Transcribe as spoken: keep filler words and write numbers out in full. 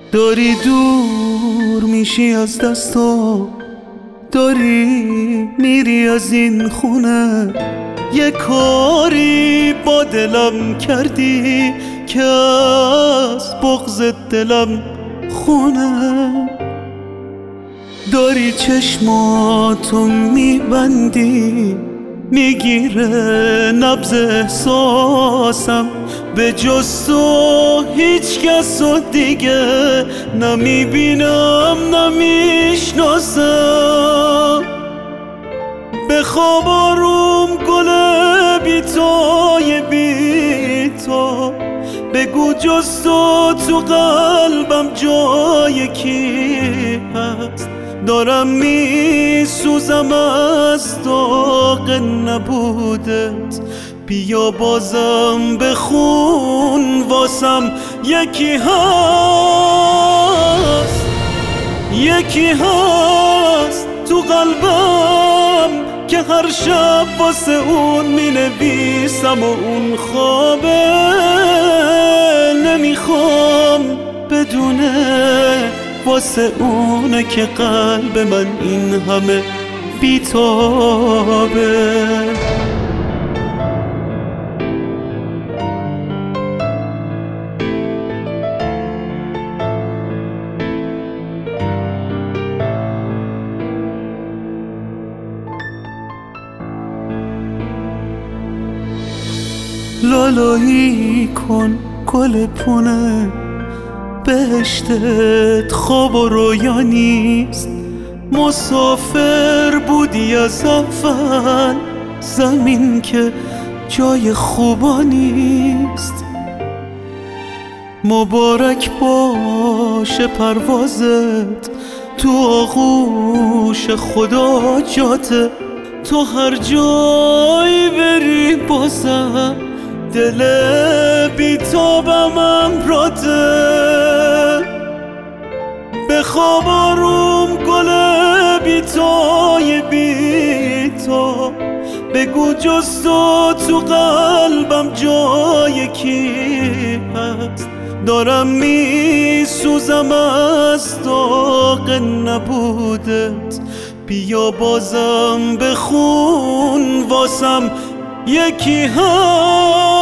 داری دور میشی از دستا، داری میری از این خونه، یه کاری با دلم کردی که از بغض دلم خونه. داری چشماتو میبندی، میگیره نبض احساسم، به جز تو هیچ کس رو دیگه نمیبینم نمیشناسم. به خواب آروم گل بیتای بی تو، بگو جز تو تو قلبم جای کی هست. دارم میسوزم از داغ نبودت، بیا بازم بخون واسم یکی هست، یکی هست تو قلبم که هر شب واسه اون می نویسم و اون خوابه. نمیخوام بدونه واسه اونه که قلب من این همه بیتابه. لالایی کن گل پونه، بهشتت خواب و رویا نیست. مسافر بودی از اول، زمین که جای خوبا نیست. مبارک باشه پروازت تو آغوش خدا جاته، تو هر جایی بری بازم دل بیتابم امراته. به خواب آروم گل بیتای بی تو، بگو جز تو تو قلبم جای کی هست. دارم میسوزم از داغ نبودت، بیا بازم بخون واسم یکی هست.